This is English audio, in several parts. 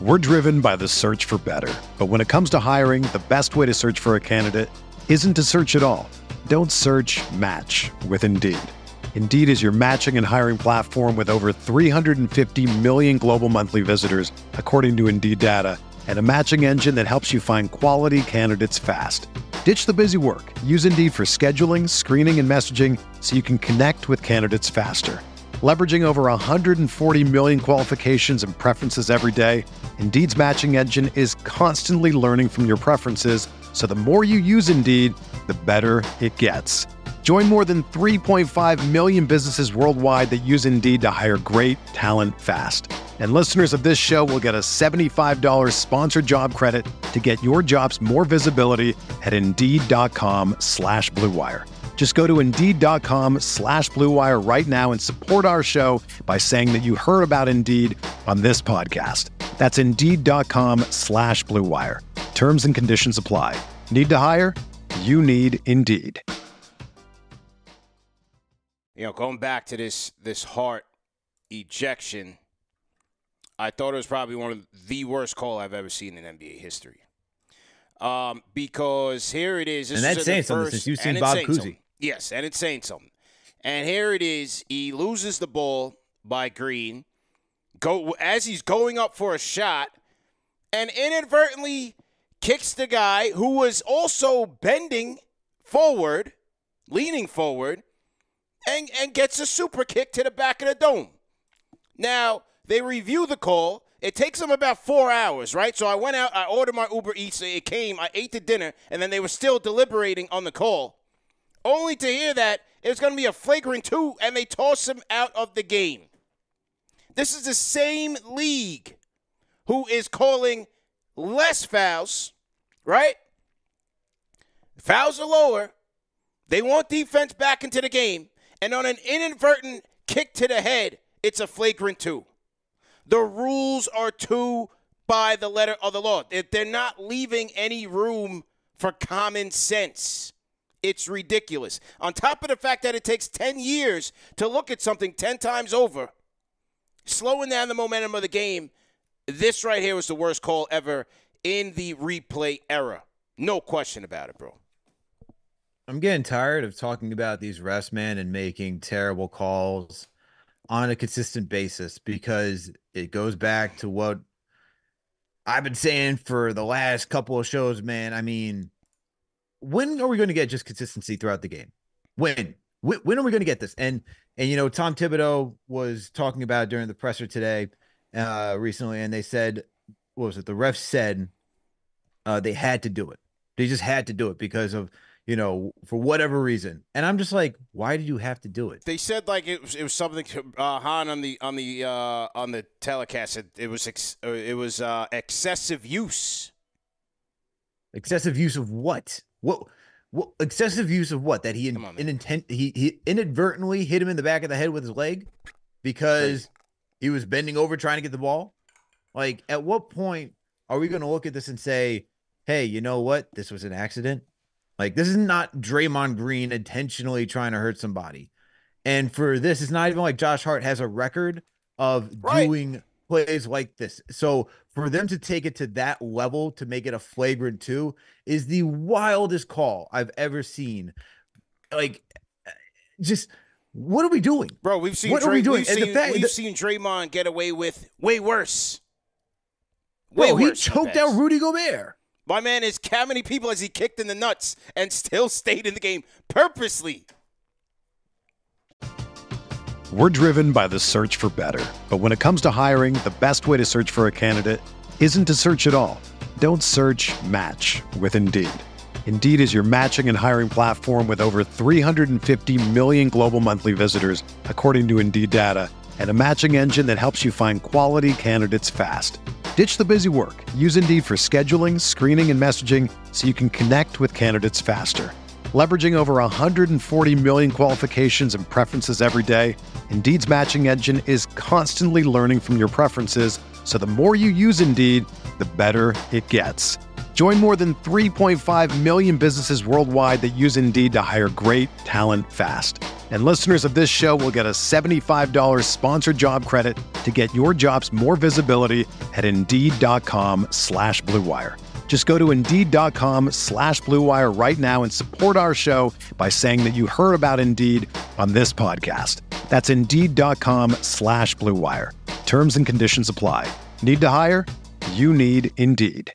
We're driven by the search for better. But when it comes to hiring, the best way to search for a candidate isn't to search at all. Don't search, match with Indeed. Indeed is your matching and hiring platform with over 350 million global monthly visitors, according to Indeed data, and a matching engine that helps you find quality candidates fast. Ditch the busy work. Use Indeed for scheduling, screening, and messaging so you can connect with candidates faster. Leveraging over 140 million qualifications and preferences every day, Indeed's matching engine is constantly learning from your preferences, so the more you use Indeed, the better it gets. Join more than 3.5 million businesses worldwide that use Indeed to hire great talent fast. And listeners of this show will get a $75 sponsored job credit to get your jobs more visibility at Indeed.com/Blue Wire. Just go to Indeed.com/Blue Wire right now and support our show by saying that you heard about Indeed on this podcast. That's Indeed.com/Blue Wire. Terms and conditions apply. Need to hire? You need Indeed. You know, going back to this Hart ejection, I thought it was probably one of the worst calls I've ever seen in NBA history. Because here it is. And that's saying something since you've seen Bob Cousy. Yes, and it's saying something. And here it is. He loses the ball by Green as he's going up for a shot and inadvertently kicks the guy who was also bending forward, leaning forward, and gets a super kick to the back of the dome. Now, they review the call. It takes them about 4 hours, right? So I went out, I ordered my Uber Eats, it came, I ate the dinner, and then they were still deliberating on the call, only to hear that it was going to be a flagrant 2, and they toss him out of the game. This is the same league who is calling less fouls, right? Fouls are lower. They want defense back into the game. And on an inadvertent kick to the head, it's a flagrant 2. The rules are 2 by the letter of the law. They're not leaving any room for common sense. It's ridiculous. On top of the fact that it takes 10 years to look at something 10 times over, slowing down the momentum of the game, this right here was the worst call ever in the replay era. No question about it, bro. I'm getting tired of talking about these refs, man, and making terrible calls on a consistent basis because it goes back to what I've been saying for the last couple of shows, man. I mean, when are we going to get just consistency throughout the game? When are we going to get this? And you know, Tom Thibodeau was talking about during the presser today recently, and they said, what was it? The refs said they had to do it. They just had to do it because of, you know, for whatever reason. And I'm just like, why did you have to do it? They said like it was something Han on the telecast. It was excessive use. Excessive use of what? What excessive use of what? That he inadvertently hit him in the back of the head with his leg because he was bending over trying to get the ball? Like, at what point are we going to look at this and say, hey, you know what? This was an accident. Like, this is not Draymond Green intentionally trying to hurt somebody. And for this, it's not even like Josh Hart has a record of doing plays like this. So for them to take it to that level, to make it a flagrant 2, is the wildest call I've ever seen. Like, just what are we doing? Bro, we've seen what are we doing? We've seen Draymond get away with way worse. He choked out Rudy Gobert. My man is how many people has he kicked in the nuts and still stayed in the game purposely? We're driven by the search for better. But when it comes to hiring, the best way to search for a candidate isn't to search at all. Don't search, match with Indeed. Indeed is your matching and hiring platform with over 350 million global monthly visitors, according to Indeed data, and a matching engine that helps you find quality candidates fast. Ditch the busy work. Use Indeed for scheduling, screening, and messaging so you can connect with candidates faster. Leveraging over 140 million qualifications and preferences every day, Indeed's matching engine is constantly learning from your preferences, so the more you use Indeed, the better it gets. Join more than 3.5 million businesses worldwide that use Indeed to hire great talent fast. And listeners of this show will get a $75 sponsored job credit to get your jobs more visibility at Indeed.com/Blue Wire. Just go to Indeed.com/Blue Wire right now and support our show by saying that you heard about Indeed on this podcast. That's Indeed.com/Blue Wire. Terms and conditions apply. Need to hire? You need Indeed.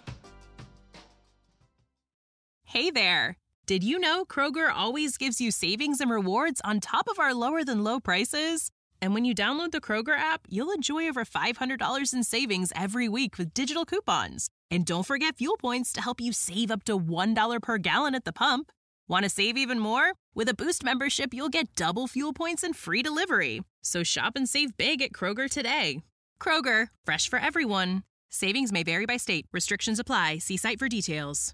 Hey there. Did you know Kroger always gives you savings and rewards on top of our lower than low prices? And when you download the Kroger app, you'll enjoy over $500 in savings every week with digital coupons. And don't forget fuel points to help you save up to $1 per gallon at the pump. Want to save even more? With a Boost membership, you'll get double fuel points and free delivery. So shop and save big at Kroger today. Kroger, fresh for everyone. Savings may vary by state. Restrictions apply. See site for details.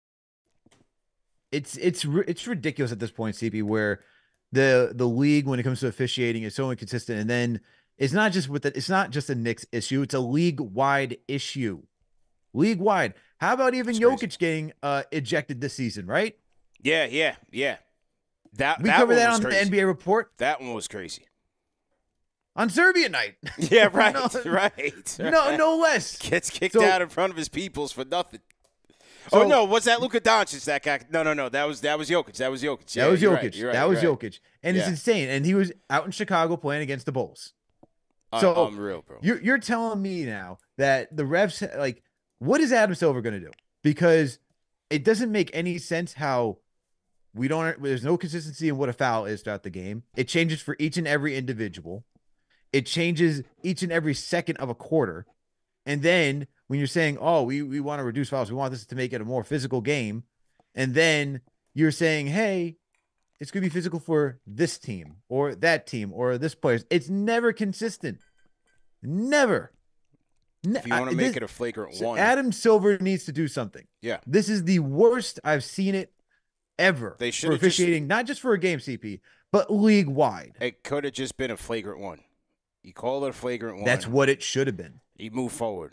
It's ridiculous at this point, CP, where the league, when it comes to officiating, is so inconsistent. And then it's not just a Knicks issue; it's a league-wide issue. League-wide. How about even Jokic getting ejected this season? Right? Yeah. That we covered that on crazy. the NBA report. That one was crazy. On Serbia night. Yeah, right. right. No less. Gets kicked out in front of his peoples for nothing. So, no, was that Luka Doncic? That guy? No. That was Jokic. That was Jokic. Yeah, that was Jokic. Right, that was right. Jokic. And it's insane. And he was out in Chicago playing against the Bulls. So unreal, bro. You're telling me now that the refs, like, what is Adam Silver going to do? Because it doesn't make any sense how there's no consistency in what a foul is throughout the game. It changes for each and every individual. It changes each and every second of a quarter. And then when you're saying, oh, we want to reduce fouls, we want this to make it a more physical game. And then you're saying, hey, it's going to be physical for this team or that team or this player. It's never consistent. Never. If you want to make it a flagrant one. Adam Silver needs to do something. Yeah. This is the worst I've seen it ever. They should for officiating, not just for a game, CP, but league-wide. It could have just been a flagrant one. You call it a flagrant one. That's what it should have been. You move forward.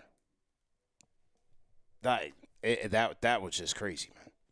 That was just crazy,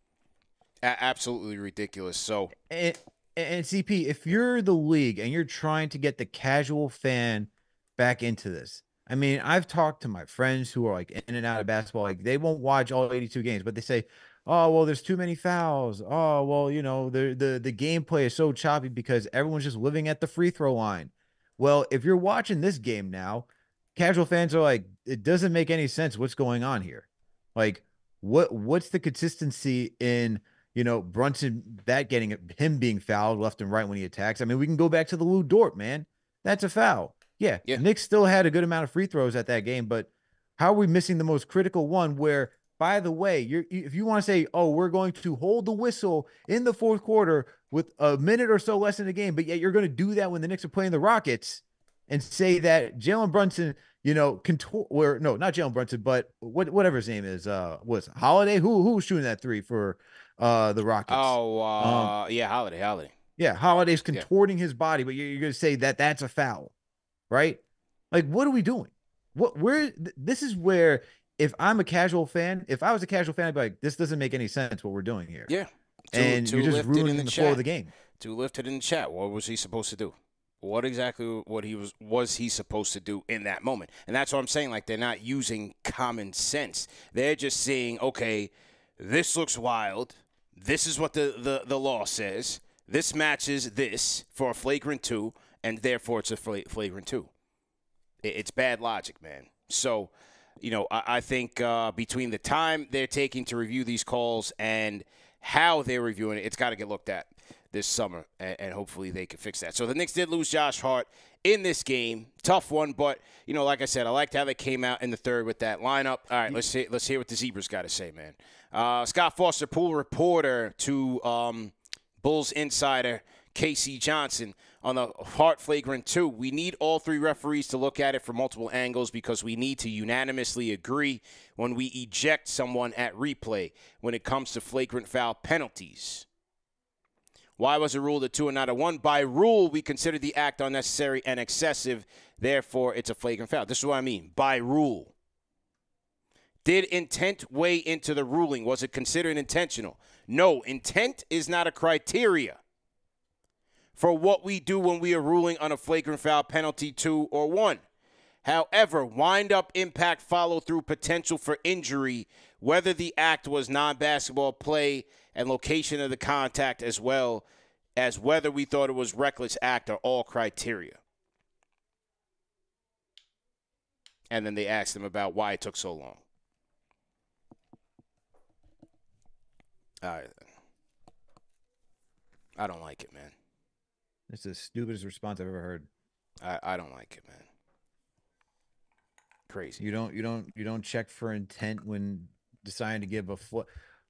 man. Absolutely ridiculous. So, and CP, if you're the league and you're trying to get the casual fan back into this, I mean, I've talked to my friends who are like in and out of basketball, like they won't watch all 82 games, but they say, oh, well, there's too many fouls. Oh, well, the gameplay is so choppy because everyone's just living at the free throw line. Well, if you're watching this game now, casual fans are like, it doesn't make any sense what's going on here. Like, what's the consistency in, Brunson him being fouled left and right when he attacks? I mean, we can go back to the Lou Dort, man. That's a foul. Yeah. Knicks still had a good amount of free throws at that game, but how are we missing the most critical one where, by the way, if you want to say, oh, we're going to hold the whistle in the fourth quarter with a minute or so less in the game, but yet you're going to do that when the Knicks are playing the Rockets and say that Jalen Brunson, not Jalen Brunson, but whatever his name is, was Holiday? Who was shooting that three for the Rockets? Holiday. Yeah, Holiday's contorting his body, but you're going to say that that's a foul, right? Like, what are we doing? This is where, if I'm a casual fan, if I was a casual fan, I'd be like, this doesn't make any sense what we're doing here. Yeah. And you're just ruining the flow of the game. To lift it in the chat, what was he supposed to do? What exactly was he supposed to do in that moment? And that's what I'm saying. Like, they're not using common sense. They're just saying, okay, this looks wild. This is what the law says. This matches this for a flagrant 2, and therefore it's a flagrant 2. It's bad logic, man. So, I think between the time they're taking to review these calls and how they're reviewing it, it's got to get looked at this summer, and hopefully they can fix that. So the Knicks did lose Josh Hart in this game. Tough one, but, like I said, I liked how they came out in the third with that lineup. All right, let's hear what the Zebras got to say, man. Scott Foster, pool reporter to Bulls insider K.C. Johnson on the Hart flagrant 2. We need all 3 referees to look at it from multiple angles because we need to unanimously agree when we eject someone at replay when it comes to flagrant foul penalties. Why was it ruled a 2 and not a 1? By rule, we consider the act unnecessary and excessive. Therefore, it's a flagrant foul. This is what I mean. By rule. Did intent weigh into the ruling? Was it considered intentional? No, intent is not a criteria. for what we do when we are ruling on a flagrant foul penalty 2 or 1. However, wind-up, impact, follow-through, potential for injury, whether the act was non-basketball play, and location of the contact, as well as whether we thought it was reckless act, are all criteria. And then they asked him about why it took so long. All right. I don't like it, man. It's the stupidest response I've ever heard. I don't like it, man. Crazy. You don't check for intent when deciding to give a foot.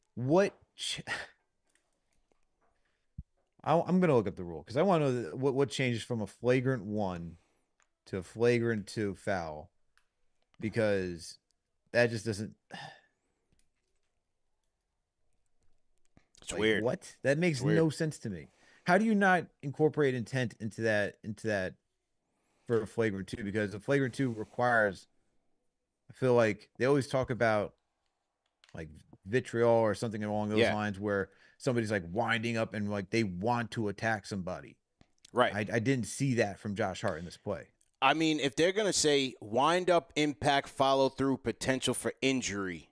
I'm gonna look up the rule because I want to know what changes from a flagrant 1 to a flagrant 2 foul, because that just doesn't. It's weird. What? That makes no sense to me. How do you not incorporate intent into that for a flagrant 2? Because a flagrant 2 requires, I feel like they always talk about like vitriol or something along those lines, where somebody's like winding up and like they want to attack somebody. Right. I didn't see that from Josh Hart in this play. I mean, if they're going to say wind up, impact, follow through, potential for injury,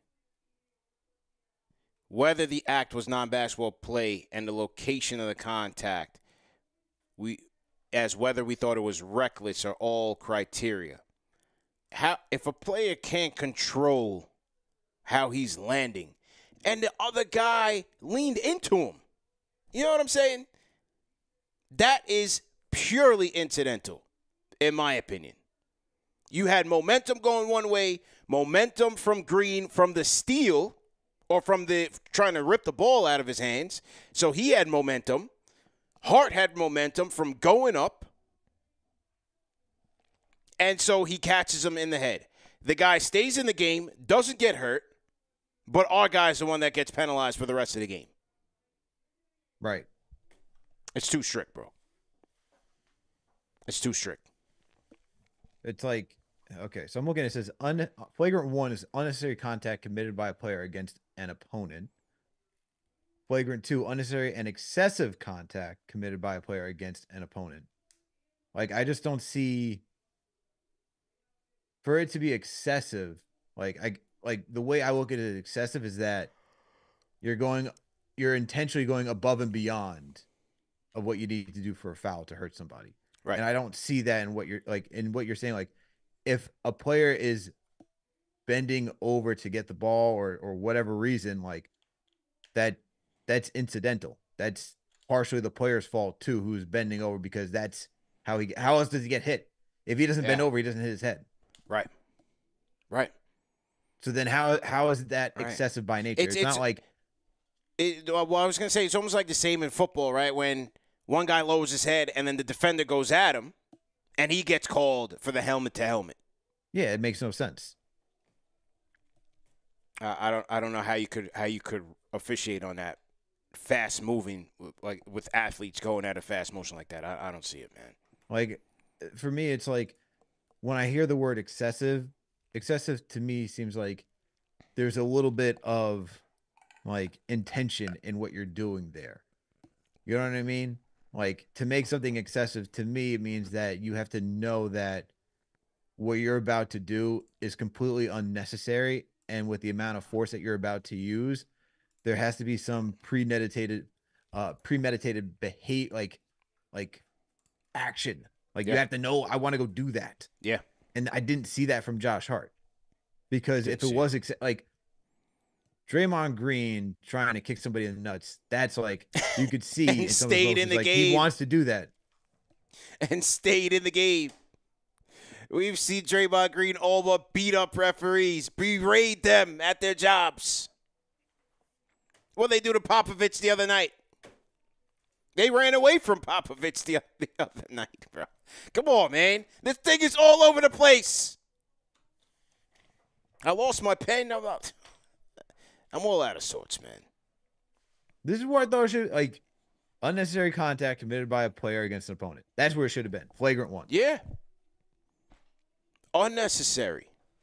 whether the act was non-basketball play, and the location of the contact, whether we thought it was reckless, are all criteria. If a player can't control how he's landing, and the other guy leaned into him, you know what I'm saying? That is purely incidental, in my opinion. You had momentum going one way, momentum from Green from the steal, or from the trying to rip the ball out of his hands. So he had momentum. Hart had momentum from going up. And so he catches him in the head. The guy stays in the game, doesn't get hurt, but our guy's the one that gets penalized for the rest of the game. Right. It's too strict, bro. It's too strict. It's like, okay, so I'm looking, it says flagrant 1 is unnecessary contact committed by a player against an opponent. Flagrant 2, unnecessary and excessive contact committed by a player against an opponent. Like, I just don't see, for it to be excessive, like the way I look at it, excessive is that you're intentionally going above and beyond of what you need to do for a foul to hurt somebody. Right. And I don't see that in what you're saying. Like, if a player is bending over to get the ball or whatever reason, like that's incidental. That's partially the player's fault too, who's bending over, because that's how else does he get hit? If he doesn't bend over, he doesn't hit his head. Right. Right. So then how is that excessive by nature? It's not like well, I was going to say, it's almost like the same in football, right? When one guy lowers his head and then the defender goes at him and he gets called for the helmet to helmet. Yeah, it makes no sense. I don't know how you could officiate on that fast moving, like with athletes going at a fast motion like that. I don't see it, man. Like, for me, it's like when I hear the word excessive to me seems like there's a little bit of like intention in what you're doing there. You know what I mean? Like, to make something excessive, to me, it means that you have to know that what you're about to do is completely unnecessary, and with the amount of force that you're about to use, there has to be some premeditated behavior, like action. Like, you have to know, I want to go do that. Yeah. And I didn't see that from Josh Hart, because if it was like Draymond Green trying to kick somebody in the nuts, that's like, you could see he stayed in the game. He wants to do that. And stayed in the game. We've seen Draymond Green all but beat up referees, berate them at their jobs. What they do to Popovich the other night? They ran away from Popovich the other night, bro. Come on, man. This thing is all over the place. I lost my pen. I'm all out of sorts, man. This is where I thought it should, like, unnecessary contact committed by a player against an opponent. That's where it should have been. Flagrant 1. Yeah. Unnecessary.